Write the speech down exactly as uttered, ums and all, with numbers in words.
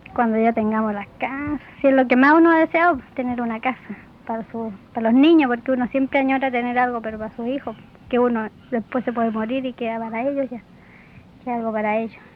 cuando ya tengamos las casas. Si es lo que más uno ha deseado, tener una casa para, su, para los niños, porque uno siempre añora tener algo, pero para sus hijos, que uno después se puede morir y queda para ellos ya, que algo para ellos.